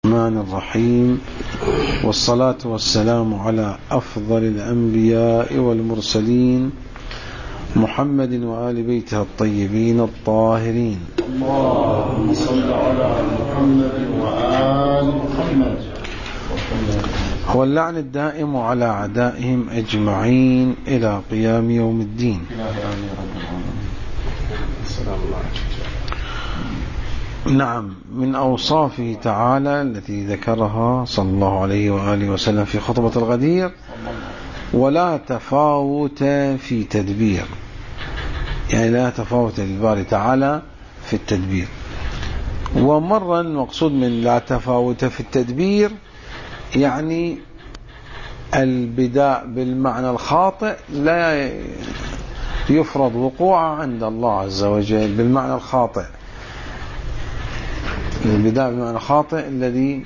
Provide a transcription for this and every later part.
الرحمن الرحيم، والصلاة والسلام على أفضل الأنبياء والمرسلين محمد وآل بيته الطيبين الطاهرين. اللهم صل على محمد وآل محمد. واللعن الدائم على أعدائهم أجمعين إلى قيام يوم الدين. نعم، من أوصافه تعالى التي ذكرها صلى الله عليه وآله وسلم في خطبة الغدير: ولا تفاوت في تدبير، يعني لا تفاوت للباري تعالى في التدبير. ومرة المقصود من لا تفاوت في التدبير يعني البداء بالمعنى الخاطئ لا يفرض وقوعه عند الله عز وجل بالمعنى الخاطئ. البداء بالمعنى الخاطئ الذي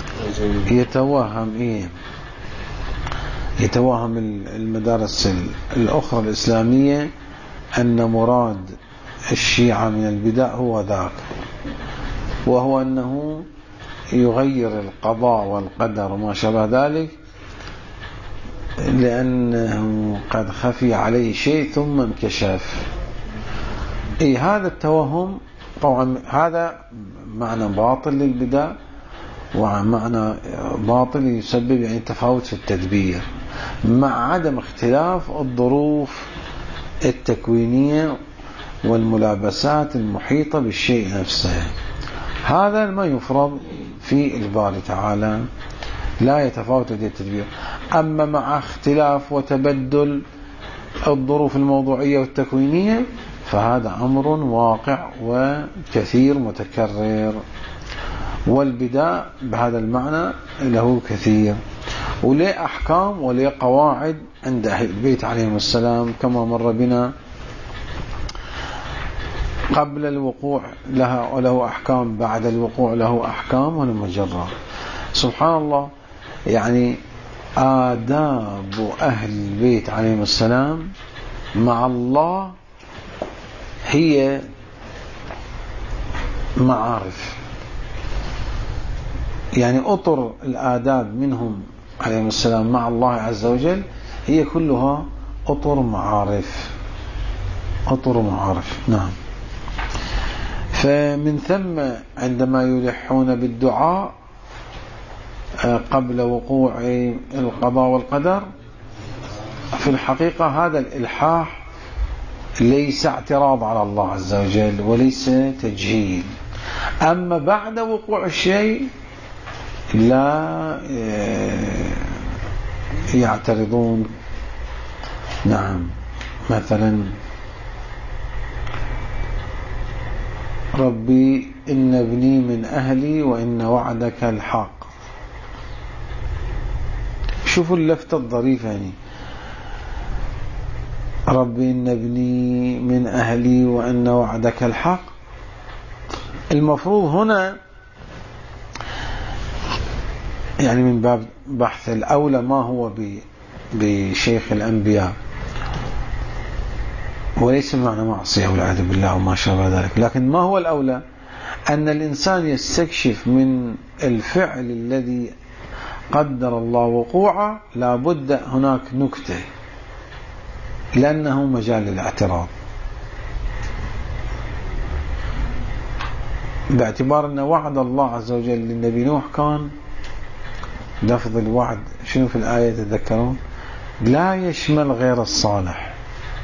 يتوهم المدارس الأخرى الإسلامية أن مراد الشيعة من البداء هو ذاك، وهو أنه يغير القضاء والقدر وما شابه ذلك لأنه قد خفي عليه شيء ثم انكشف. هذا التوهم طبعا هذا معنى باطل للبداء، ومعنى باطل يسبب يعني تفاوت في التدبير مع عدم اختلاف الظروف التكوينية والملابسات المحيطة بالشيء نفسه. هذا ما يفرض في الباري تعالى، لا يتفاوت في التدبير. أما مع اختلاف وتبدل الظروف الموضوعية والتكوينية فهذا أمر واقع وكثير متكرر، والبداء بهذا المعنى له كثير وله أحكام وله قواعد عند أهل البيت عليهم السلام، كما مر بنا قبل الوقوع لها وله أحكام، بعد الوقوع له أحكام والمجرة. سبحان الله، يعني آداب أهل البيت عليهم السلام مع الله هي معارف، يعني أطر الآداب منهم عليهم السلام مع الله عز وجل هي كلها أطر معارف. نعم. فمن ثم عندما يلحون بالدعاء قبل وقوع القضاء والقدر، في الحقيقة هذا الإلحاح ليس اعتراض على الله عز وجل وليس تجهيل. أما بعد وقوع الشيء لا يعترضون. نعم، مثلا ربي إن ابني من أهلي وإن وعدك الحق. شوفوا اللفتة الظريفة، يعني ربي إن ابني من أهلي وإن وعدك الحق. المفروض هنا يعني من باب بحث الأولى ما هو بشيخ الأنبياء، وليس معنى معصية والعياذ بالله وما شابه ذلك، لكن ما هو الأولى أن الإنسان يستكشف من الفعل الذي قدر الله وقوعه لابد هناك نكتة، لأنه مجال الاعتراض، باعتبار أن وعد الله عز وجل للنبي نوح كان لفظ الوعد شنو في الآية تذكرون؟ لا يشمل غير الصالح.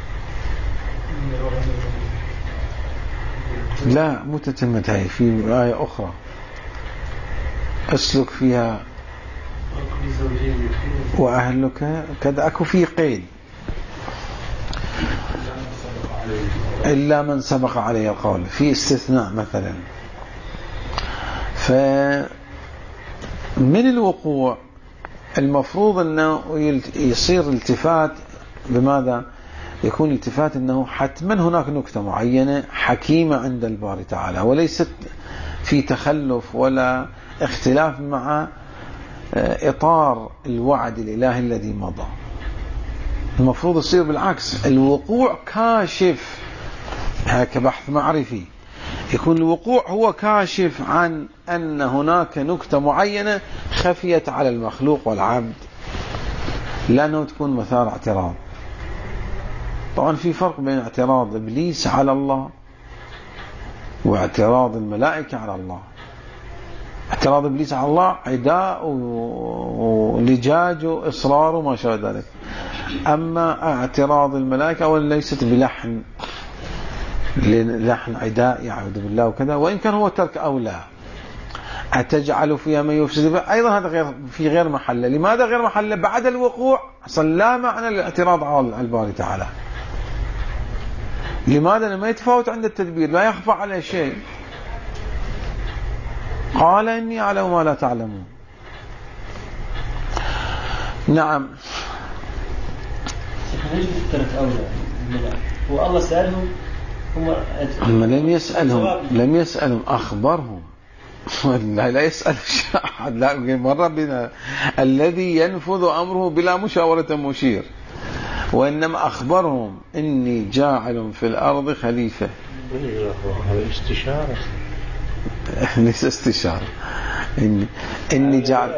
لا مو تتمت، هاي في آية أخرى أسلك فيها وأهلك كذا، أكو في قيد إلا من سبق عليه القول، في استثناء مثلا. فمن الوقوع المفروض أنه يصير التفات بماذا؟ يكون التفات أنه حتما هناك نكتة معينة حكيمة عند الباري تعالى، وليست في تخلف ولا اختلاف مع إطار الوعد الإلهي الذي مضى. المفروض يصير بالعكس، الوقوع كاشف، هكا بحث معرفي، يكون الوقوع هو كاشف عن أن هناك نكتة معينة خفيت على المخلوق والعبد، لأنه تكون مثار اعتراض. طبعا في فرق بين اعتراض إبليس على الله واعتراض الملائكة على الله. اعتراض إبليس على الله عداء ولجاج وإصرار وما شابه ذلك. أما اعتراض الملائكة أولا ليست بلحن عداء يعوذ بالله وكذا، وإن كان هو ترك أولى. أتجعل فيها من يفسد فيها، أيضا هذا في غير محله. لماذا غير محله؟ بعد الوقوع أصلا لا معنى للاعتراض على الباري تعالى. لماذا؟ لما يتفاوت عند التدبير، لا يخفى عليه شيء. قال إني أعلم ما لا تعلمون. نعم. والله سألهم هم لم يسألهم أخبرهم. لا يسأل أحد. لا مرة بنا الذي ينفذ أمره بلا مشاورة مشير، وإنما أخبرهم إني جاعل في الأرض خليفة. استشارة ليس استشارة. إني جعل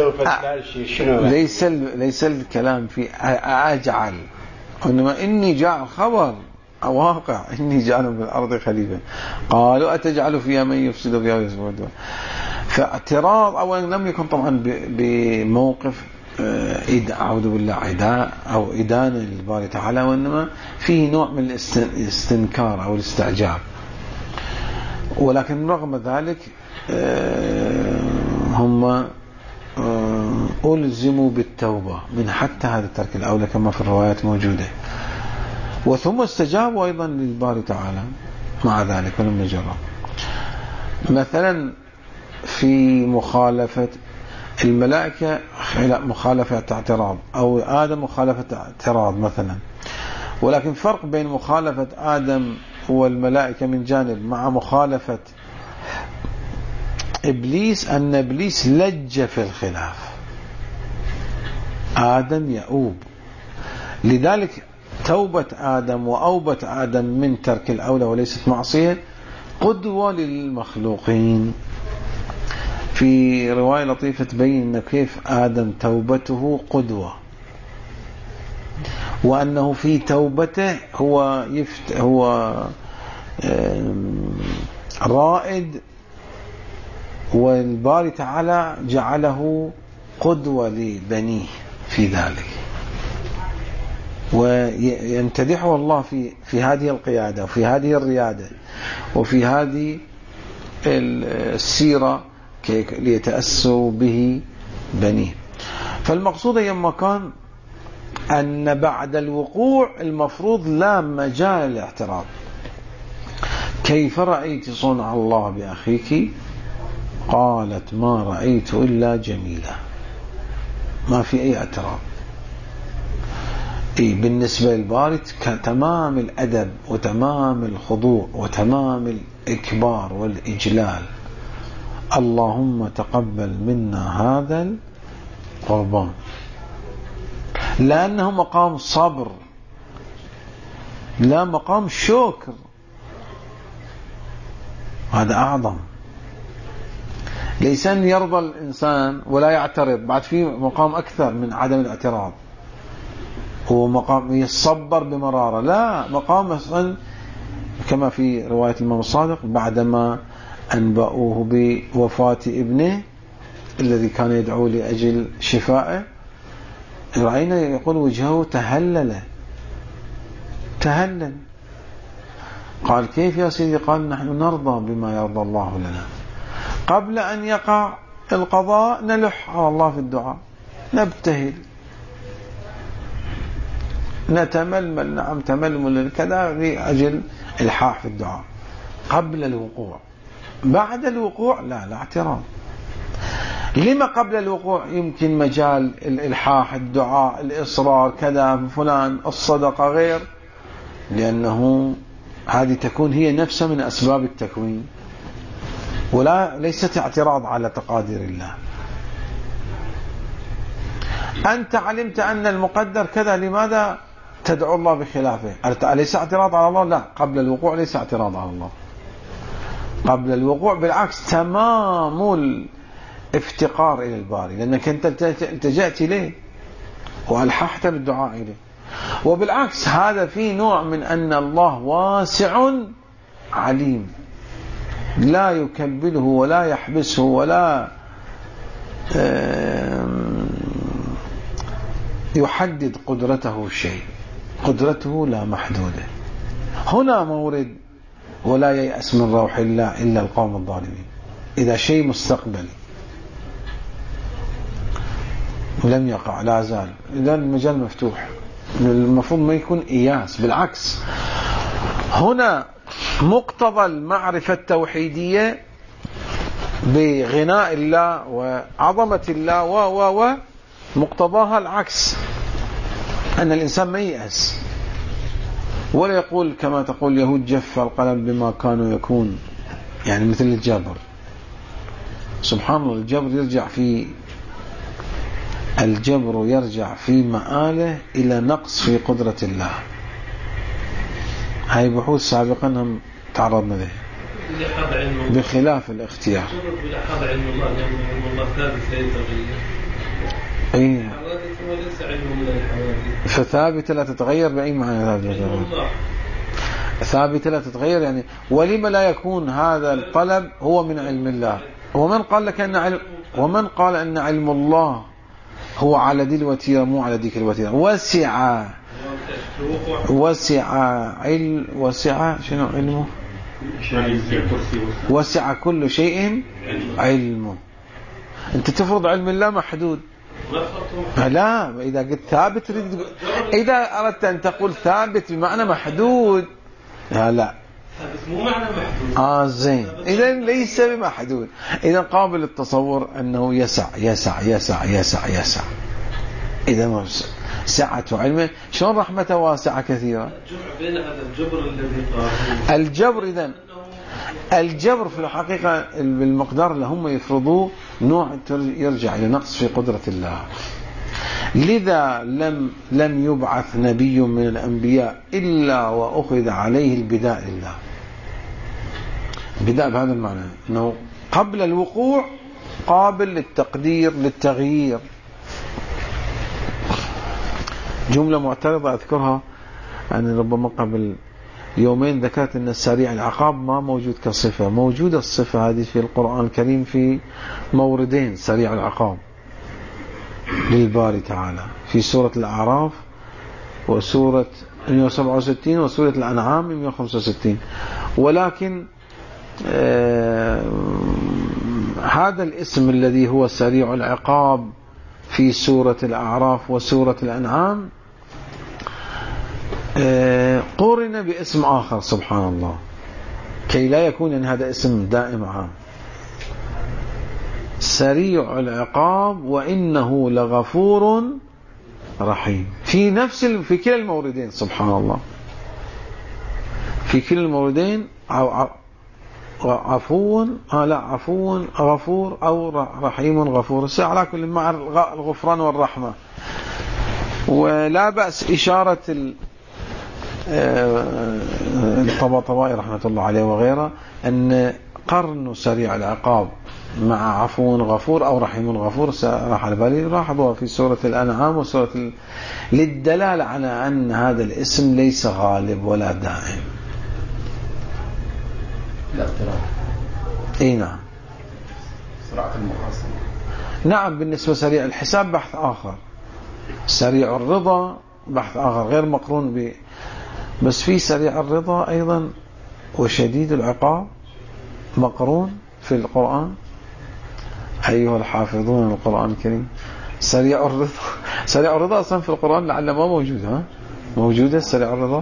ليس الكلام في أجعل، وإنما إني جعل خبر واقع، إني جعل في الأرض خليفة. قالوا أتجعل فيها من يفسد فيها ويسفك. فاعتراض أولا لم يكن طبعا بموقف أعوذ بالله عداء أو إدانة للباري تعالى، وإنما فيه نوع من الاستنكار أو الاستعجاب. ولكن رغم ذلك هم ألزموا بالتوبة من حتى هذا الترك الأولى كما في الروايات موجودة، وثم استجابوا أيضا للباري تعالى مع ذلك ولم نجرب. مثلا في مخالفة الملائكة مخالفة اعتراض، أو آدم مخالفة اعتراض مثلا، ولكن فرق بين مخالفة آدم والملائكة من جانب مع مخالفة إبليس، أن إبليس لج في الخلاف، آدم يؤوب. لذلك توبة آدم وأوبة آدم من ترك الأولى وليست معصية قدوة للمخلوقين. في رواية لطيفة تبين أن كيف آدم توبته قدوة، وأنه في توبته هو رائد، والباري تعالى جعله قدوة لبنيه في ذلك، ويمتدحه الله في هذه القيادة وفي هذه الريادة وفي هذه السيرة ليتأسوا به بنيه. فالمقصود يما كان أن بعد الوقوع المفروض لا مجال للاعتراض. كيف رأيت صنع الله بأخيك؟ قالت ما رأيت إلا جميلة. ما في أي اعتراض. بالنسبة للباري تمام الأدب وتمام الخضوع وتمام الإكبار والإجلال. اللهم تقبل منا هذا القربان، لأنه مقام صبر لا مقام شكر. هذا أعظم. ليس أن يرضى الإنسان ولا يعترض، بعد في مقام أكثر من عدم الاعتراض، هو مقام يصبر بمرارة. لا، مقام مثلا كما في رواية الإمام الصادق بعدما أنبأوه بوفاة ابنه الذي كان يدعو لأجل شفائه، رأينا يقول وجهه تهلل. قال كيف يا سيدي؟ قال نحن نرضى بما يرضى الله لنا. قبل أن يقع القضاء نلح على الله في الدعاء، نبتهل، نتململ، نعم تململ كذا لأجل الحاح في الدعاء قبل الوقوع. بعد الوقوع لا اعتراض. لما قبل الوقوع يمكن مجال الإلحاح، الدعاء، الإصرار كذا فلان، الصدقة غير، لأنه هذه تكون هي نفسها من أسباب التكوين، ليست اعتراض على تقادير الله. أنت علمت أن المقدر كذا، لماذا تدعو الله بخلافه؟ أليس اعتراض على الله؟ لا، قبل الوقوع ليس اعتراض على الله. قبل الوقوع، بالعكس تمام الافتقار إلى الباري، لأنك أنت التجأت إليه وألححت بالدعاء إليه. وبالعكس هذا فيه نوع من أن الله واسع عليم، لا يكبله ولا يحبسه ولا يحدد قدرته شيء، قدرته لا محدودة. هنا مورد ولا ييأس من روح الله إلا القوم الظالمين. إذا شيء مستقبلي ولم يقع لا زال، إذا المجال مفتوح، المفروض ما يكون إياس، بالعكس هنا مقتضى المعرفة التوحيدية بغناء الله وعظمة الله مقتضاها العكس، أن الإنسان ما ييأس ولا يقول كما تقول اليهود جف القلم بما كانوا يكون، يعني مثل الجبر. سبحان الله، الجبر يرجع في مآله إلى نقص في قدرة الله. هاي بحوث سابقا هم تعرضنا له بخلاف الاختيار. إيه، فثابتة لا تتغير بأي معنى ثابتة لا تتغير، يعني ولما لا يكون هذا الطلب هو من علم الله؟ ومن قال أن علم الله هو على دي الوتيرة مو على ديك الوتيرة؟ وسع شنو علمه؟ وسع كل شيء علمه. أنت تفرض علم الله محدود؟ لا، إذا قلت ثابت إذا أردت أن تقول ثابت بمعنى محدود، لا ثابت مو معنى محدود. زين، إذا ليس بمحدود، إذا قابل التصور أنه يسع يسع يسع يسع يسع. إذا سعة علمه شلون رحمته واسعة كثيرة. بين هذا الجبر الذي قال الجبر، إذن الجبر في الحقيقة بالمقدار اللي هم يفرضوه نوع يرجع إلى نقص في قدرة الله. لذا لم يبعث نبي من الأنبياء إلا وأخذ عليه البداء لله. بداء بهذا المعنى أنه قبل الوقوع قابل للتقدير للتغيير. جملة معترضة أذكرها، أنا ربما قبل يومين ذكرت أن السريع العقاب ما موجود كصفة. موجودة الصفة هذه في القرآن الكريم في موردين، سريع العقاب للباري تعالى في سورة الأعراف وسورة 167 وسورة الأنعام 165. ولكن هذا الاسم الذي هو سريع العقاب في سورة الأعراف وسورة الأنعام قرن باسم آخر سبحان الله، كي لا يكون أن هذا اسم دائم عام. سريع العقاب وإنه لغفور رحيم في كلا الموردين سبحان الله، في كلا الموردين عفو غفور أو رحيم غفور، على كل مع الغفران والرحمة. ولا بأس إشارة الطباطبائي رحمة الله عليه وغيره أن قرن سريع العقاب مع عفو غفور أو رحيم غفور راح على بالي، لاحظوها في سورة الأنعام وسورة للدلالة على أن هذا الاسم ليس غالب ولا دائم. لا اختلاف. اي نعم. سرعة المقاصد. نعم، بالنسبة سريع الحساب بحث آخر، سريع الرضا بحث آخر غير مقرون بس في سريع الرضا أيضا وشديد العقاب مقرون في القرآن. أيها الحافظون القرآن الكريم، سريع الرضا أصلا في القرآن لعل ما موجود. موجودة سريع الرضا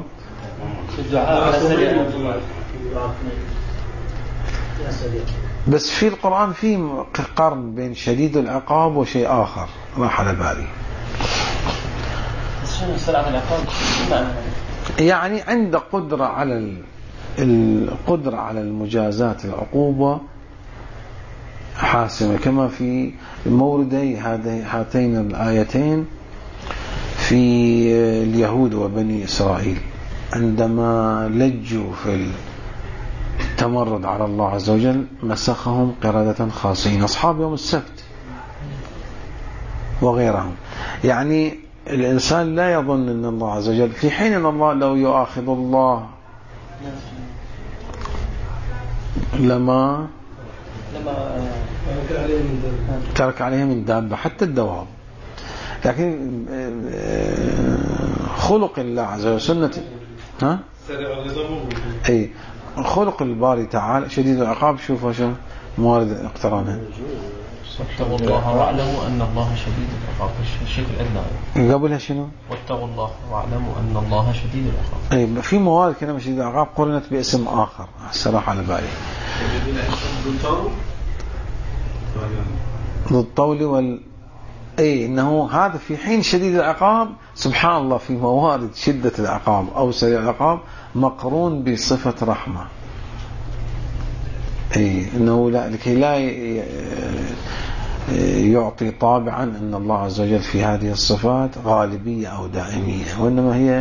بس في القرآن في قرن بين شديد العقاب وشيء آخر راح على بالي. يعني عند قدرة على القدرة على المجازات العقوبة حاسمة، كما في موردي هاتين الآيتين في اليهود وبني إسرائيل عندما لجوا في تمرد على الله عز وجل مسخهم قردة خاسئين، أصحاب يوم السبت وغيرهم. يعني الإنسان لا يظن أن الله عز وجل، في حين أن الله لو يؤاخذ الله لما ترك عليه من دابة حتى الدواب، لكن خلق الله عز وجل سنة أي خلق الباري تعالى شديد العقاب. شوفوا شو موارد اقترانها. واتقوا الله واعلموا أن الله شديد العقاب. الشيء الأدنى قبلها شنو؟ واتقوا الله واعلموا أن الله شديد العقاب. أي في موارد كلمة شديد العقاب قرنت باسم آخر الصراحة على بالي، ذو الطول أي إنه هذا في حين شديد العقاب. سبحان الله، في موارد شدة العقاب أو سريع العقاب مقرون بصفة رحمة. أي إنه لكي لا يعطي طابعا أن الله عز وجل في هذه الصفات غالبية أو دائمية، وإنما هي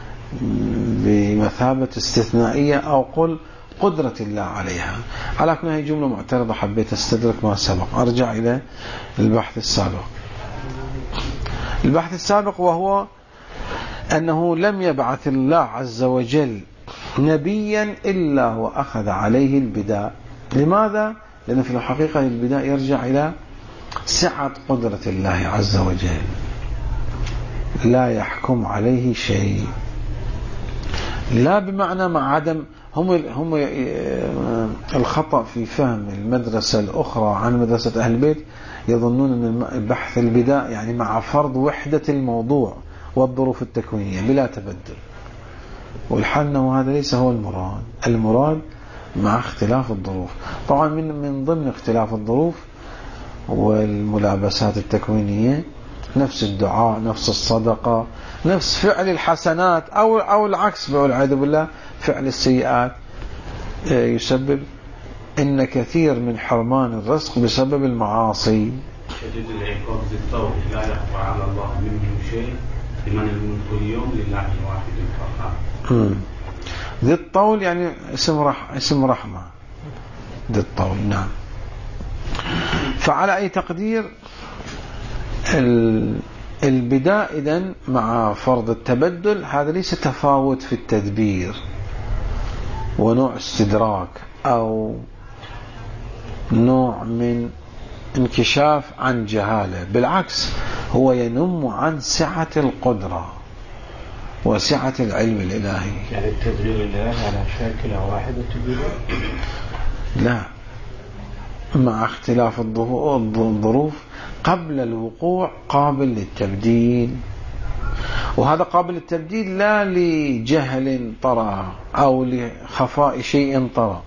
بمثابة استثنائية أو قل قدرة الله عليها. على كل هي جملة معترضة، حبيت استدرك ما سبق. أرجع إلى البحث السابق. البحث السابق وهو أنه لم يبعث الله عز وجل نبيا إلا وأخذ عليه البداء. لماذا؟ لأن في الحقيقة البداء يرجع إلى سعة قدرة الله عز وجل، لا يحكم عليه شيء. لا بمعنى مع عدم هم الخطأ في فهم المدرسة الأخرى عن مدرسة أهل البيت، يظنون أن البحث البداء يعني مع فرض وحدة الموضوع والظروف التكوينية بلا تبدل، والحال أنه هذا ليس هو المراد. المراد مع اختلاف الظروف. طبعا من ضمن اختلاف الظروف والملابسات التكوينية نفس الدعاء، نفس الصدقة، نفس فعل الحسنات أو العكس والعياذ بالله فعل السيئات يسبب إن كثير من حرمان الرزق بسبب المعاصي. شديد العقاب ذي الطول لا يخفى على الله منه شيء لمن الملك اليوم لله الواحد القهار. ذي الطول يعني اسم رحمة ذي الطول. نعم. فعلى أي تقدير البداء إذن مع فرض التبدل هذا ليس تفاوت في التدبير ونوع استدراك أو نوع من انكشاف عن جهالة، بالعكس هو ينم عن سعة القدرة وسعة العلم الإلهي. يعني التدبير الإلهي على شاكلة واحدة تدبير؟ لا، مع اختلاف الظروف قبل الوقوع قابل للتبديل، وهذا قابل للتبديل لا لجهل طرأ أو لخفاء شيء طرأ،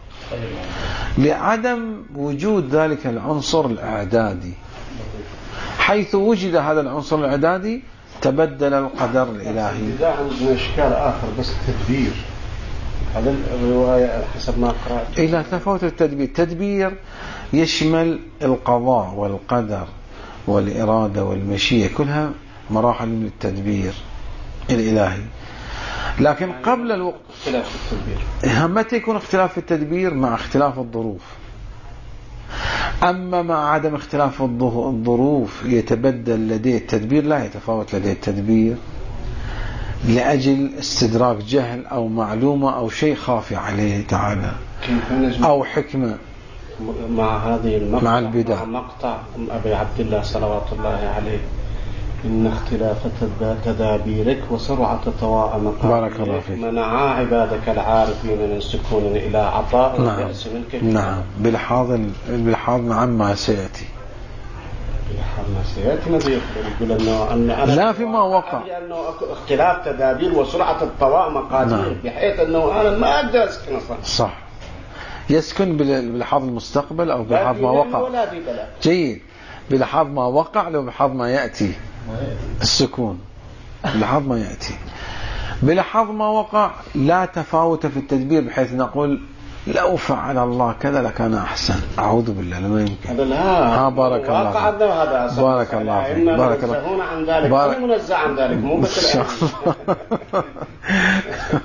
لعدم وجود ذلك العنصر الإعدادي. حيث وجد هذا العنصر الإعدادي تبدل القدر الإلهي. إذا عندنا إشكال آخر بس التدبير، هذا الرواية حسب ما قرأت إلى تفاوت التدبير. التدبير يشمل القضاء والقدر والإرادة والمشيئة، كلها مراحل من التدبير الإلهي. لكن قبل الوقت اختلاف في التدبير. متى يكون اختلاف في التدبير؟ مع اختلاف الظروف. أما مع عدم اختلاف الظروف يتبدل لديه التدبير، لا يتفاوت لديه التدبير لأجل استدراك جهل أو معلومة أو شيء خافي عليه تعالى أو حكمة. مع هذه المقطع مع البدع، مع مقطع أبي عبد الله صلوات الله عليه إن اختلاف تدابيرك وسرعة طواء مقامك منعا عبادك العارفين من سكون إلى عطاء ويأس منك. نعم. بالحاض نعم ما سيأتي. ما سيأتي ماذا يقول أنه لا فيما وقع أنه اختلاف تدابير وسرعة الطواء مقادير بحيث أنه أنا ما أقدر أسكن أصلا. صح. يسكن بلحاظ المستقبل أو بلحاظ ما وقع. جيد. بلحاظ ما وقع لو بلحاظ ما يأتي السكون، بلحاظ ما يأتي. بلحاظ ما وقع لا تفاوت في التدبير بحيث نقول لو فعل الله كذا لكان أحسن. أعوذ بالله، لما يمكن. بارك الله فيك. بارك الله فيك. بارك الله. منزه عن ذلك. منزه عن ذلك مو بس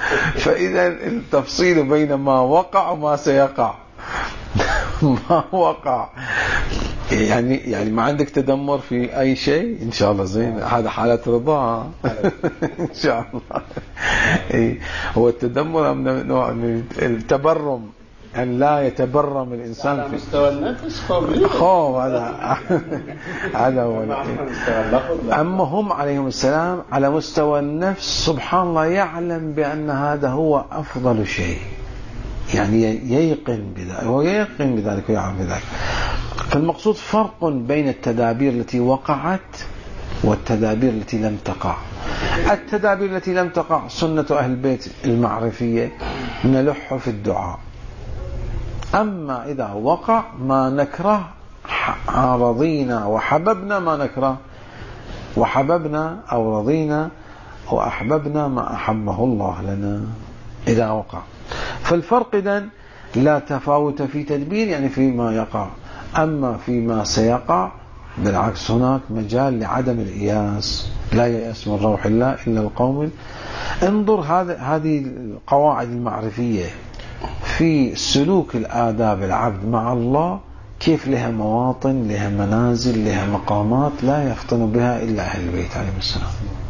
فإذا التفصيل بين ما وقع وما سيقع. ما وقع يعني ما عندك تدمر في أي شيء إن شاء الله زين، هذا حالة رضا إن شاء الله. هو التدمر من نوع من التبرم، أن لا يتبرم الإنسان على مستوى النفس خوف. هذا هو. أما هم عليهم السلام على مستوى النفس سبحان الله يعلم بأن هذا هو أفضل شيء، يعني ييقن بذلك، هو ييقن بذلك ويعلم بذلك. فالمقصود فرق بين التدابير التي وقعت والتدابير التي لم تقع. التدابير التي لم تقع سنة أهل البيت المعرفية نلح في الدعاء. أما إذا وقع ما نكره رضينا وحببنا ما نكره، وحببنا أو رضينا وأحببنا ما أحبه الله لنا إذا وقع. فالفرق إذن لا تفاوت في تدبير يعني فيما يقع، أما فيما سيقع بالعكس هناك مجال لعدم الإياس. لا يأس من روح الله إلا القوم. انظر هذه القواعد المعرفية في سلوك الآداب العبد مع الله كيف لها مواطن، لها منازل، لها مقامات لا يفطن بها إلا أهل البيت عليهم السلام.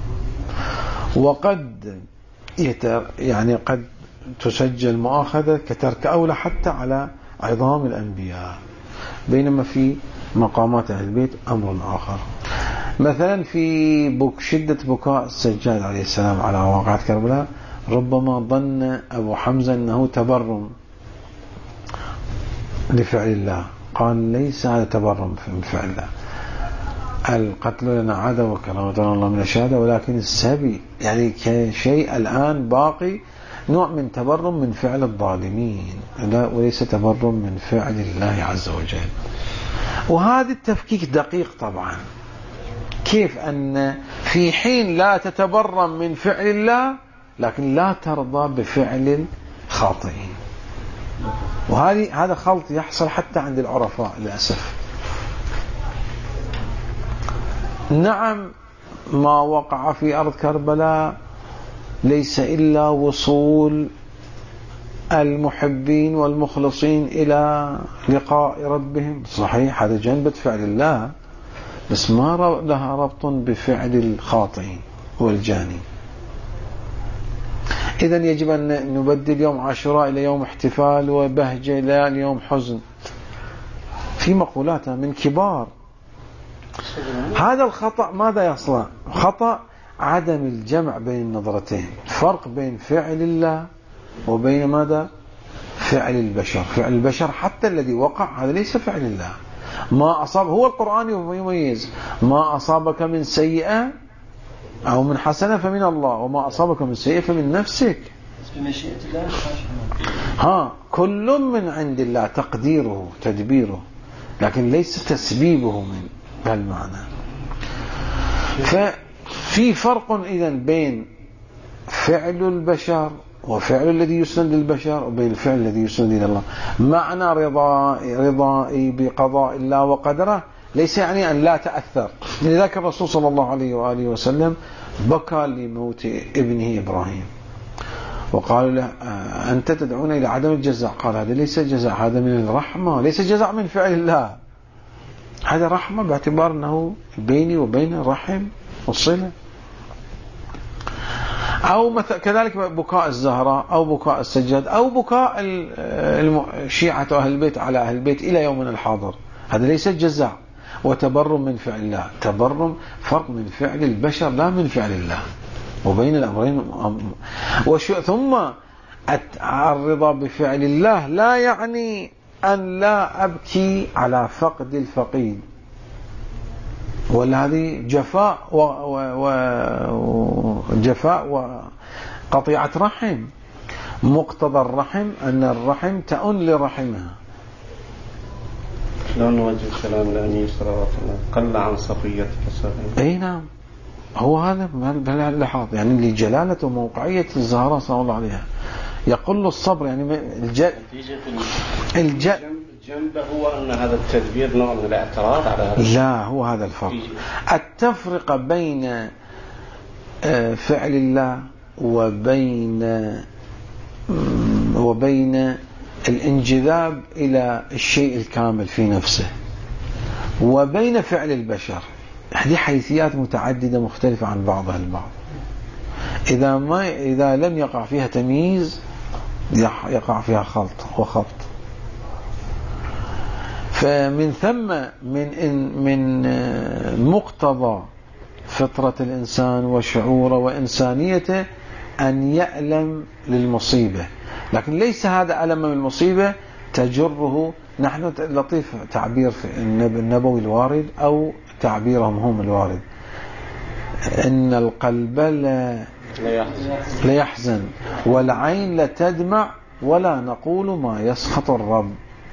وقد يعني قد تسجل مؤاخذة كترك أولى حتى على عظام الأنبياء، بينما في مقامات أهل البيت أمر آخر. مثلا في شدة بكاء السجاد عليه السلام على واقعة كربلاء ربما ظن أبو حمزة أنه تبرم لفعل الله، قال ليس هذا تبرم من فعل الله، القتل لنا عادة وكرامتنا الله من الشهادة، ولكن السبي يعني كشيء الآن باقي نوع من تبرم من فعل الظالمين وليس تبرم من فعل الله عز وجل. وهذا التفكيك دقيق طبعا، كيف أن في حين لا تتبرم من فعل الله لكن لا ترضى بفعل الخاطئين. وهذا خلط يحصل حتى عند العرفاء للأسف. نعم ما وقع في أرض كربلاء ليس إلا وصول المحبين والمخلصين إلى لقاء ربهم، صحيح هذا جنبة فعل الله، بس ما لها ربط بفعل الخاطئين والجاني. إذن يجب أن نبدل يوم عاشوراء إلى يوم احتفال وبهجة إلى يوم حزن في مقولاتها من كبار. هذا الخطأ ماذا يصنع؟ خطأ عدم الجمع بين النظرتين، فرق بين فعل الله وبين ماذا؟ فعل البشر. فعل البشر حتى الذي وقع هذا ليس فعل الله. ما أصاب هو القرآن يميز ما أصابك من سيئة أو من حسنة فمن الله، وما أصابك من سيئة فمن نفسك. بمشيئة الله كل من عند الله تقديره تدبيره، لكن ليس تسبيبه من هالمعنى. ففي فرق إذن بين فعل البشر وفعل الذي يسند للبشر وبين الفعل الذي يسند إلى الله. معنى رضائي بقضاء الله وقدره ليس يعني أن لا تأثر. لذلك الرسول صلى الله عليه وآله وسلم بكى لموت ابنه إبراهيم وقال له أنت تدعون إلى عدم الجزاء، قال هذا ليس جزاء، هذا من الرحمة، ليس جزاء من فعل الله، هذا رحمة باعتبار أنه بيني وبين رحم والصلة. أو كذلك بكاء الزهراء أو بكاء السجاد أو بكاء شيعة أهل البيت على أهل البيت إلى يومنا الحاضر، هذا ليس جزاء وتبرم من فعل الله. تبرم فرق من فعل البشر لا من فعل الله، وبين الأمرين ثم الرضا بفعل الله لا يعني أن لا أبكي على فقد الفقيد، ولا هذه جفاء وقطيعة رحم. مقتضى الرحم أن الرحم تؤن لرحمها. لا نوجه السلام لأني صلوات الله قل عن صفية كسر. أي نعم، هو هذا اللحاظ يعني لجلالة وموقعية الزهراء صلى الله عليها. يقل الصبر يعني الجنب هو أن هذا التدبير نوع من الاعتراض على هذا. لا، هو هذا الفرق. التفرقة بين فعل الله وبين الانجذاب إلى الشيء الكامل في نفسه وبين فعل البشر. هذه حيثيات متعددة مختلفة عن بعضها البعض. إذا لم يقع فيها تمييز يقع فيها خلط وخبط. فمن ثم من مقتضى فطرة الإنسان وشعوره وإنسانيته أن يألم للمصيبة، لكن ليس هذا ألم من المصيبة تجره. نحن لطيف تعبير في النبوي الوارد أو تعبيرهم هم الوارد، إن القلب لا يحزن والعين لا تدمع ولا نقول ما يسخط الرب.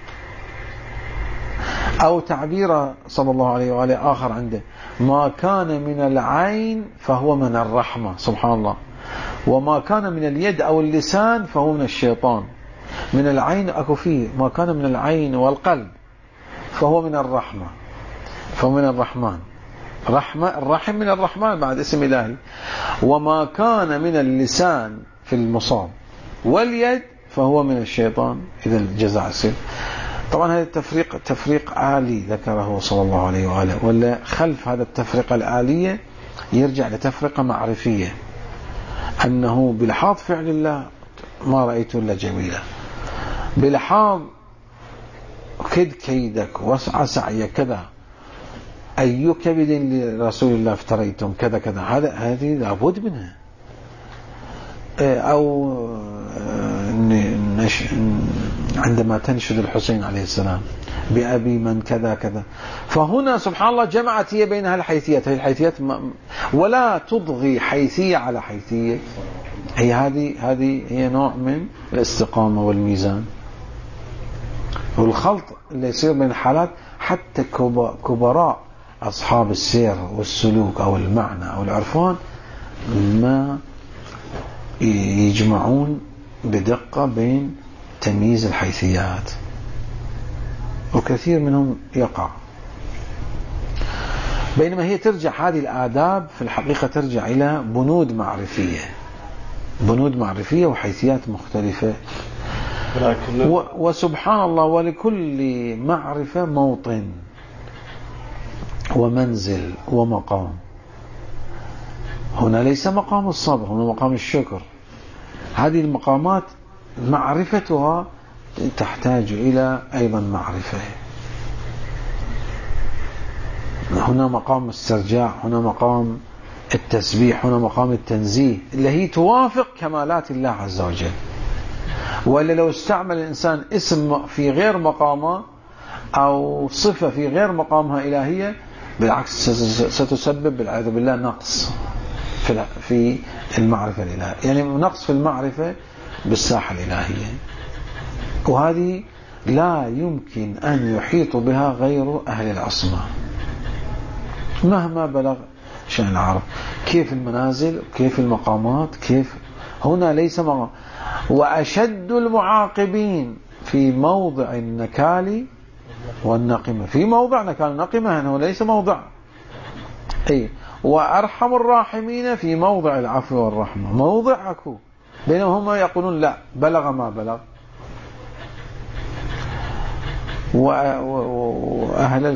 أو تعبير صلى الله عليه وآله آخر عنده: ما كان من العين فهو من الرحمة. سبحان الله. وما كان من اليد أو اللسان فهو من الشيطان. من العين أكو فيه ما كان من العين والقلب فهو من الرحمة، فهو من الرحمن. الرحم من الرحمن بعد اسم إلهي. وما كان من اللسان في المصاب واليد فهو من الشيطان إذا الجزاء يصير. طبعا هذا تفريق عالي ذكره صلى الله عليه وآله، ولا خلف هذا التفرقة العالية يرجع لتفرقة معرفية، أنه بلحاظ فعل الله ما رأيت إلا جميلة، بلحاظ كد كيدك وسع سعيك كذا، أي كبد لرسول الله افتريتم كذا كذا، هذه لابد منها. أو عندما تنشد الحسين عليه السلام بأبي من كذا كذا. فهنا سبحان الله جمعت هي بين هالحيثيات، هي الحيثيات ولا تضغي حيثية على حيثية. هذه هي نوع من الاستقامة والميزان والخلط اللي يصير بين الحالات. حتى كبراء أصحاب السير والسلوك أو المعنى أو العرفان ما يجمعون بدقة بين تمييز الحيثيات، وكثير منهم يقع. بينما هي ترجع هذه الآداب في الحقيقة ترجع إلى بنود معرفية وحيثيات مختلفة. وسبحان الله ولكل معرفة موطن ومنزل ومقام. هنا ليس مقام الصبر، هنا مقام الشكر. هذه المقامات معرفتها تحتاج إلى أيضا معرفة. هنا مقام الاسترجاع، هنا مقام التسبيح، هنا مقام التنزيه اللي هي توافق كمالات الله عز وجل. وإلا لو استعمل الإنسان اسم في غير مقامه أو صفة في غير مقامها إلهية بالعكس ستسبب بالعياذ بالله نقص في المعرفة الإلهية، يعني نقص في المعرفة بالساحة الإلهية. وهذه لا يمكن أن يحيط بها غير أهل العصمة مهما بلغ شأن العرب. كيف المنازل، كيف المقامات، كيف هنا ليس مقام. وأشد المعاقبين في موضع النكال والنقمة، في موضع نكال النقمة هنا ليس موضع وأرحم الراحمين في موضع العفو والرحمة، موضع أكو. بينما هم يقولون لا بلغ ما بلغ. وأهل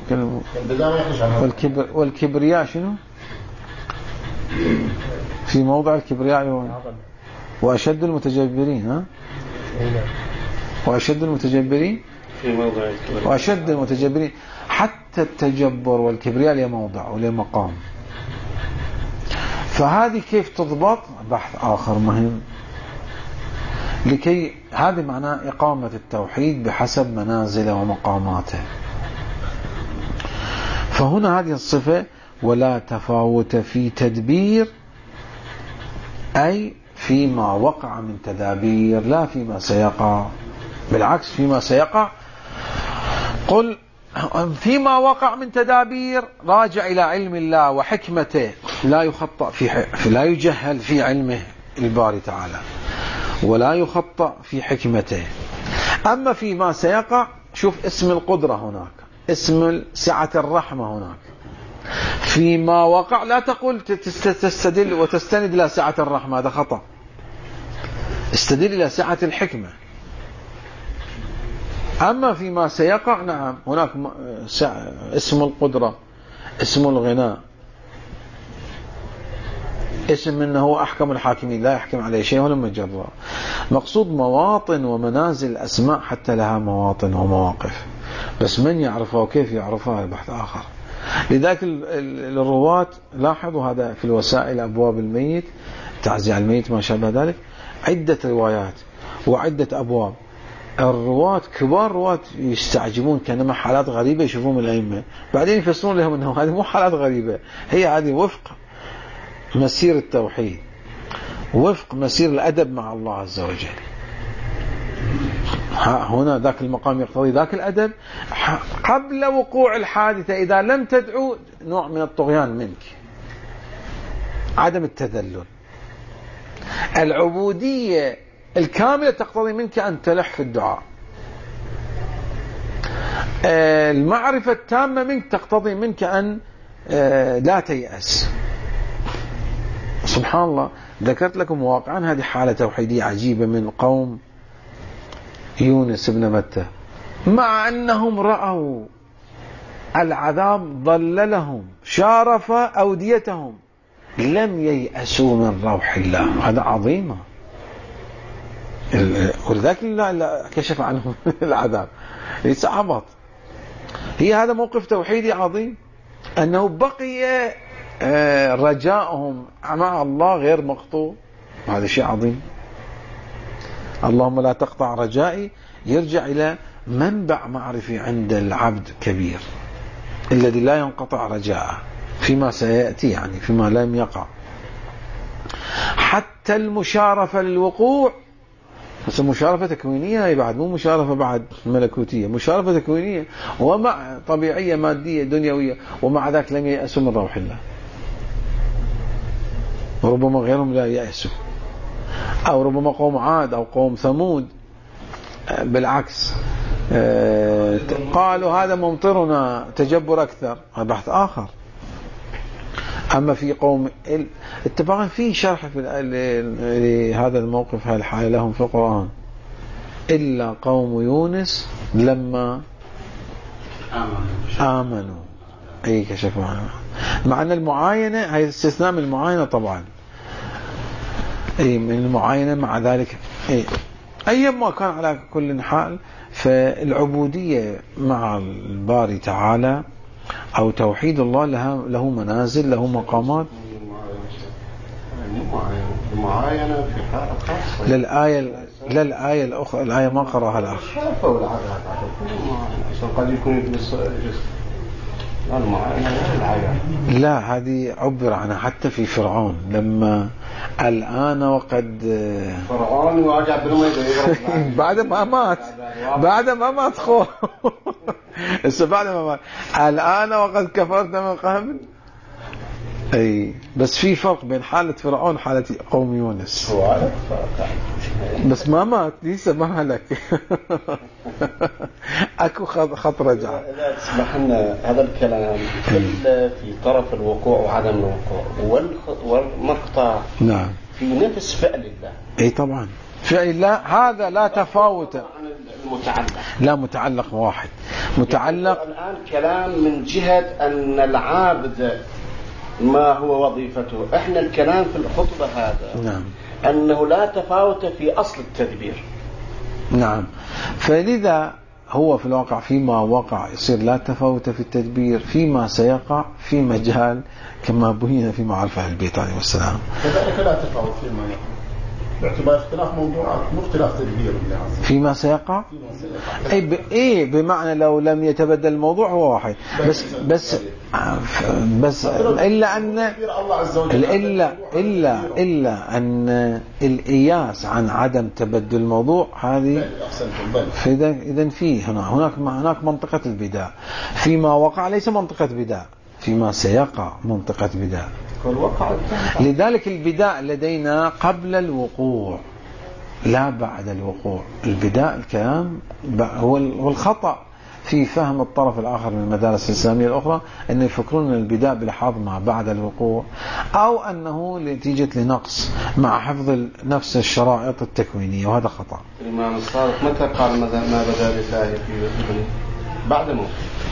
والكبرياء شنو في موضع الكبرياء وأشد المتجبرين وأشد المتجبرين في موضع الكبرياء وأشد المتجبرين. حتى التجبر والكبرياء له موضع وله مقام. فهذه كيف تضبط بحث آخر مهم، لكي هذا معناه إقامة التوحيد بحسب منازله ومقاماته. فهنا هذه الصفة ولا تفاوت في تدبير، أي فيما وقع من تدابير لا فيما سيقع. بالعكس فيما سيقع قل فيما وقع من تدابير راجع إلى علم الله وحكمته، لا يخطأ لا يجهل في علمه الباري تعالى ولا يخطأ في حكمته. أما فيما سيقع شوف اسم القدرة هناك، اسم سعة الرحمة هناك، فيما وقع لا تقول تستدل وتستند إلى سعة الرحمة، هذا خطأ. استدل إلى سعة الحكمة. أما فيما سيقع نعم هناك اسم القدرة، اسم الغناء، اسم أنه أحكم الحاكمين لا يحكم عليه شيء ولا مجرى. مقصود مواطن ومنازل أسماء حتى لها مواطن ومواقف، بس من يعرفها وكيف يعرفها هذا بحث آخر. لذلك الرواة لاحظوا هذا في الوسائل أبواب الميت، تعزية الميت ما شابه ذلك، عدة روايات وعدة أبواب. الرواة كبار رواة يستعجبون كأنما حالات غريبة يشوفون من الأئمة، بعدين يفسرون لهم أنه هذه مو حالات غريبة، هي هذه وفق مسير التوحيد، وفق مسير الأدب مع الله عز وجل. هنا ذاك المقام يقتضي ذاك الأدب قبل وقوع الحادثة. إذا لم تدعو نوع من الطغيان منك، عدم التذلل. العبودية الكاملة تقتضي منك أن تلح في الدعاء. المعرفة التامة منك تقتضي منك أن لا تيأس. سبحان الله، ذكرت لكم واقعا هذه حالة توحيدية عجيبة من قوم يونس بن متى، مع أنهم رأوا العذاب ظللهم شارف أوديتهم، لم ييأسوا من روح الله. هذا عظيمة، ولذلك لا كشف عنهم العذاب يتعبط. هي هذا موقف توحيدي عظيم، أنه بقي رجاءهم مع الله غير مقطوع. هذا شيء عظيم. اللهم لا تقطع رجائي يرجع إلى منبع معرفي عند العبد كبير الذي لا ينقطع رجاءه فيما سيأتي، يعني فيما لم يقع. حتى المشارفة للوقوع، بس مشارفة تكوينية هي بعد، مو مشارفة بعد ملكوتية، مشارفة تكوينية ومع طبيعية مادية دنيوية، ومع ذلك لم ييأسوا من روح الله. وربما غيرهم لا يأسوا، أو ربما قوم عاد أو قوم ثمود بالعكس قالوا هذا ممطرنا تجبر أكثر، هذا بحث آخر. أما في قوم اتفاقا في شرح لهذا الموقف هذه الحالة لهم في القرآن، إلا قوم يونس لما آمنوا أي كشفوا عنه. مع أن المعاينة هي استثناء من المعاينة طبعا، أي من المعاينة. مع ذلك أي ما كان على كل حال، فالعبودية مع الباري تعالى أو توحيد الله له منازل، له مقامات. المعاينة في حالة خاصة للآية الأخرى، الآية ما قرأها الأخ. قد يكون لا، هذه عبر عنها حتى في فرعون لما الآن وقد فرعون واجع بعد ما مات خو بعد ما مات الآن وقد كفرت من قبل. أي بس في فرق بين حالة فرعون وحالة قوم يونس. بس ما مات لسه، ما هلك. أكو خط رجع. لا تسمح لنا هذا الكلام إلا في طرف الوقوع وعدم الوقوع والمقطع. نعم. في نفس فعل الله. أي طبعا فعل الله هذا لا تفاوت. المتعلق. لا، متعلق واحد. متعلق الآن كلام من جهة أن العابد ما هو وظيفته. احنا الكلام في الخطبة هذا نعم أنه لا تفاوت في أصل التدبير. نعم، فلذا هو في الواقع فيما وقع يصير لا تفاوت في التدبير، فيما سيقع في مجال كما بين في معرفة البيت عليه السلام. كذلك لا تفاوت فيما يقع باعتبار اختلاف موضوعات، مو اختلاف تدبير. فيما سيقع اي بمعنى لو لم يتبدل الموضوع هو واحد، بس الا ان الإياس عن عدم تبدل الموضوع هذه. اذا في هناك منطقة البداء. فيما وقع ليس منطقة بداء، فيما سيقع منطقة بداء. لذلك البداء لدينا قبل الوقوع لا بعد الوقوع. البداء الكلام هو الخطأ في فهم الطرف الآخر من المدارس الإسلامية الأخرى أن يفكرون أن البداء بلحاظ ما بعد الوقوع، أو أنه نتيجة لنقص مع حفظ نفس الشرائط التكوينية، وهذا خطأ. الإمام الصادق متى قال ما بدا لله في ابنه؟ بعد موته.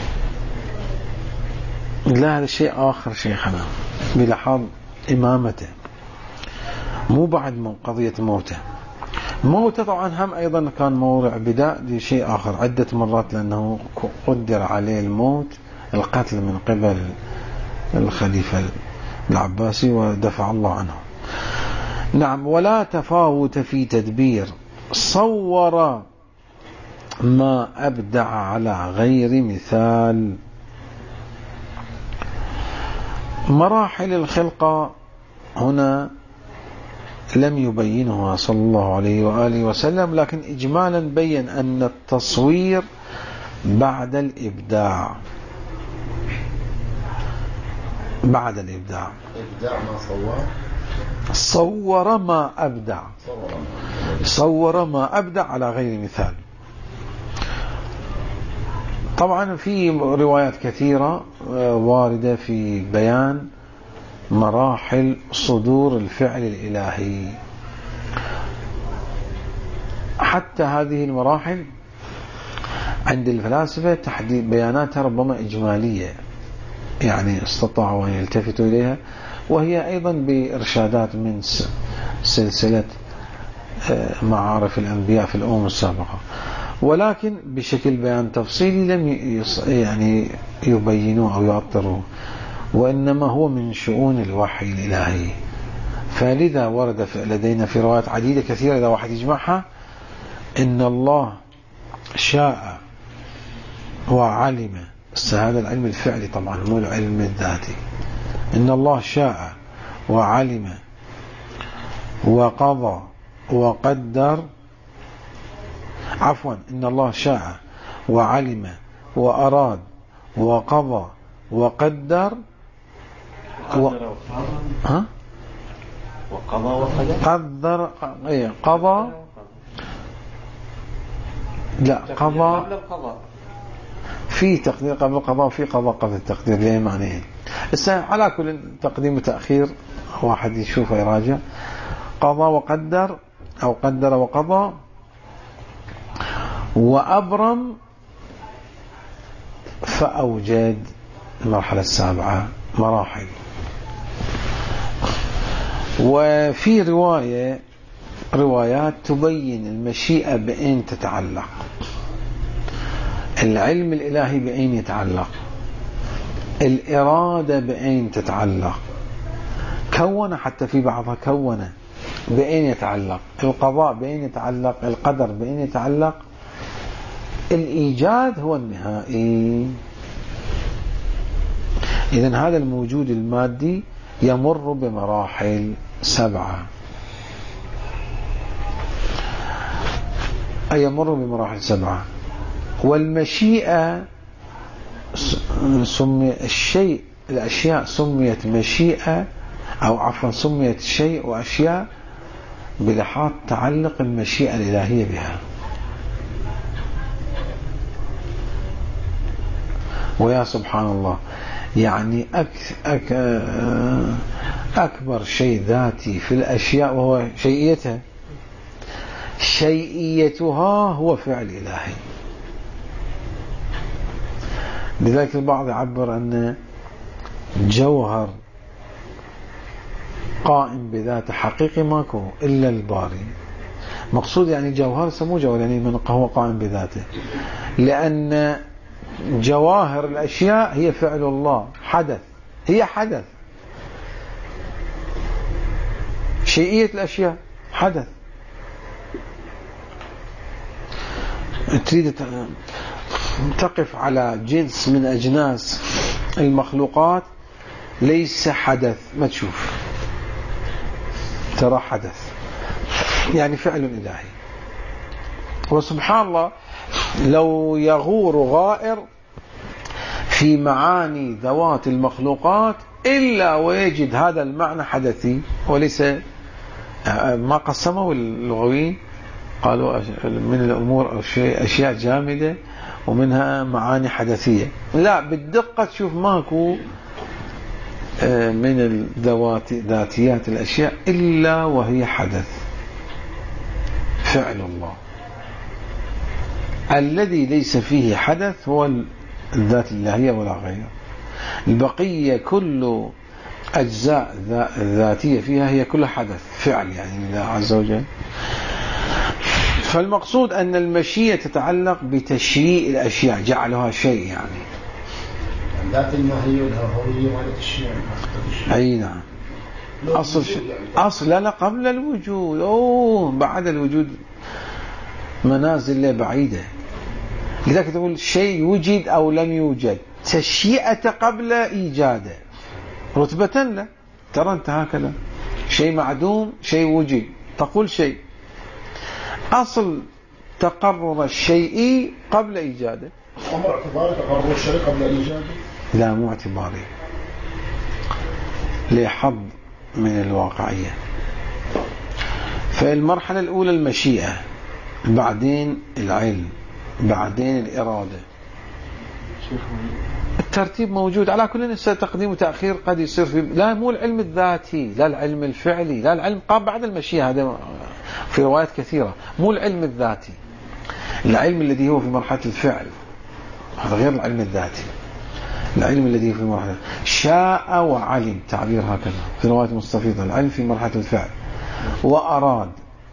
لا، هذا شيء آخر شيخنا، بلحاظ إمامته، مو بعد قضية موته. موته طبعا هم أيضا كان موضع بداء، دي شيء آخر عدة مرات، لأنه قدر عليه الموت، القتل من قبل الخليفة العباسي ودفع الله عنه. نعم. ولا تفاوت في تدبير، صور ما أبدع على غير مثال. مراحل الخلقة هنا لم يبينها صلى الله عليه وآله وسلم، لكن إجمالا بين أن التصوير بعد الإبداع. بعد الإبداع. إبداع ما صور؟ صور ما أبدع. صور ما أبدع على غير مثال. طبعا في روايات كثيرة واردة في بيان مراحل صدور الفعل الإلهي. حتى هذه المراحل عند الفلاسفة تحديد بياناتها ربما إجمالية، يعني استطاعوا أن يلتفتوا إليها، وهي أيضا بإرشادات من سلسلة معارف الأنبياء في الأمم السابقة، ولكن بشكل بيان تفصيلي لم يعني يبينوا أو يعطروا، وإنما هو من شؤون الوحي الإلهي. فلذا ورد لدينا في روايات عديدة كثيرة إذا واحد يجمعها، إن الله شاء وعلم. هذا العلم الفعلي طبعا مو العلم الذاتي. إن الله شاء وعلم وقضى وقدر، عفوا، إن الله شاء وعلم وأراد وقضى وقدر ها؟ وقضى قدر، قضى، لا قضى في تقدير قبل القضاء وفي قضاء قبل التقدير، ليه معنيه. على كل تقديم وتأخير واحد يشوفه يراجع. قضى وقدر أو قدر وقضى، وأبرم فأوجد. المرحلة السابعة مراحل. وفي روايات تبين المشيئة بأين تتعلق، العلم الإلهي بأين يتعلق، الإرادة بأين تتعلق، كون، حتى في بعضها كون بأين يتعلق، القضاء بأين يتعلق، القدر بأين يتعلق، الإيجاد هو النهائي. إذن هذا الموجود المادي يمر بمراحل 7، أي يمر بمراحل 7. والمشيئة سمي الشيء، الأشياء سميت مشيئة، أو عفوا سميت شيء وأشياء بلحاظ تعلق المشيئة الإلهية بها. ويا سبحان الله، يعني أكبر شيء ذاتي في الأشياء وهو شيئيتها. شيئيتها هو فعل إلهي. لذلك البعض يعبر أن جوهر قائم بذاته حقيقي ماكو إلا الباري. مقصود يعني جوهر سمو جوهر، يعني من هو قائم بذاته، لأن جواهر الأشياء هي فعل الله، حدث، هي حدث. شيئية الأشياء حدث. تريد تقف على جنس من أجناس المخلوقات ليس حدث، ما تشوف، ترى حدث، يعني فعل إلهي. وسبحان الله، لو يغور غائر في معاني ذوات المخلوقات إلا ويجد هذا المعنى حدثي، وليس ما قسمه اللغويين، قالوا من الأمور أشياء جامدة ومنها معاني حدثية. لا، بالدقة تشوف ماكو من ذاتيات الأشياء إلا وهي حدث، فعل الله. الذي ليس فيه حدث هو الذات اللهية ولا غير. البقية كل أجزاء ذاتية فيها هي كلها حدث، فعل يعني لله عز وجل. فالمقصود أن المشيئة تتعلق بتشييء الأشياء، جعلها شيء يعني. ذات الماهية والهوية وعلى الشيء. أي نعم. أصل لا قبل الوجود، بعد الوجود منازل بعيدة. لذلك تقول شيء وجد أو لم يوجد، تشيئة قبل إيجاده، رتبة لا. ترى أنت هكذا شيء معدوم، شيء وجد، تقول شيء. أصل تقرر الشيء قبل إيجاده. أمر اعتباري تقرر الشيء قبل إيجاده؟ لا، مو اعتباري، لحظ من الواقعية. فالمرحلة الأولى المشيئة، بعدين العلم، بعدين الإرادة. الترتيب موجود على كل تقديم وتأخير قد يصير في. لا، مو العلم الذاتي، لا العلم الفعلي، لا العلم قام بعد المشيئة. هذا في روايات كثيرة. مو العلم الذاتي، العلم الذي هو في مرحلة الفعل، هذا غير العلم الذاتي. العلم الذي في مرحلة شاء وعلم، تعبير هكذا في رواية مستفيضة. العلم في مرحلة الفعل، وأراد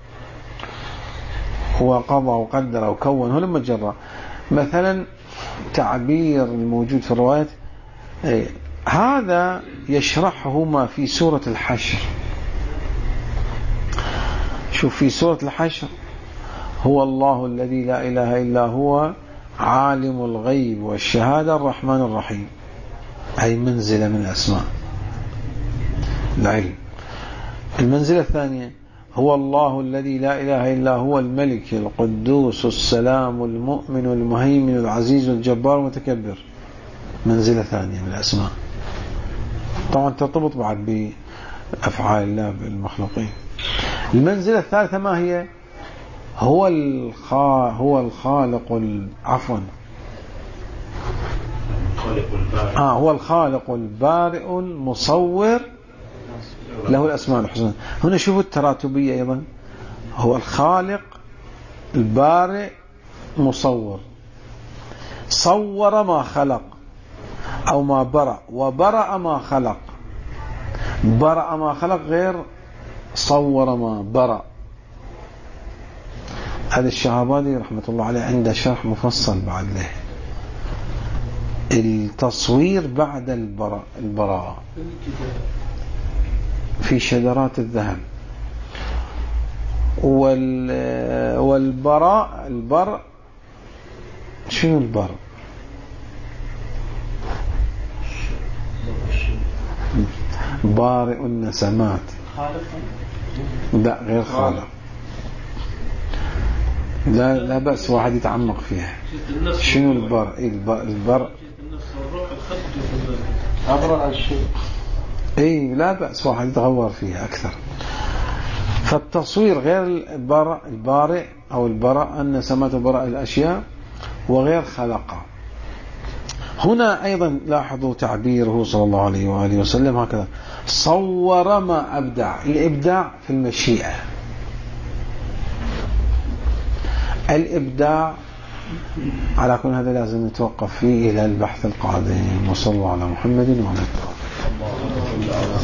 وقضى وقدر وكون. هو لما جرى مثلا تعبير الموجود في الروايات هذا يشرحه ما في سورة الحشر. شوف في سورة الحشر: هو الله الذي لا إله إلا هو عالم الغيب والشهادة الرحمن الرحيم. أي منزلة من الأسماء العلم. المنزلة الثانية: هو الله الذي لا إله إلا هو الملك القدوس السلام المؤمن المهيمن العزيز الجبار المتكبر. منزلة ثانية من الأسماء، طبعا ترتبط بعد بأفعال الله بالمخلوقين. المنزلة الثالثة ما هي؟ هو الخالق هو الخالق البارئ المصور، له الأسماء الحسنى. هنا شوفوا التراتبية أيضا: هو الخالق البارئ مصور. صور ما خلق أو ما برأ، وبرأ ما خلق. برأ ما خلق غير صور ما برأ. هذا الشهابادي رحمة الله عليه عنده شرح مفصل بعد له: التصوير بعد البراءة في شذرات الذهب. والبراء، البرء، شنو البرء؟ بارئ النسمات. لا، غير خالق. لا بأس واحد يتعمق فيها. شنو البرء؟ البرء أبرأ الشيء. اي لا بأس واحد يتغور فيها أكثر. فالتصوير غير البارئ أو البراء، النسمات براء الأشياء، وغير خلقها. هنا أيضا لاحظوا تعبيره صلى الله عليه وآله وسلم هكذا: صور ما أبدع. الإبداع في المشيئة، الإبداع على كل هذا لازم نتوقف فيه إلى البحث القادم. وصلى الله على محمد وعلى آله.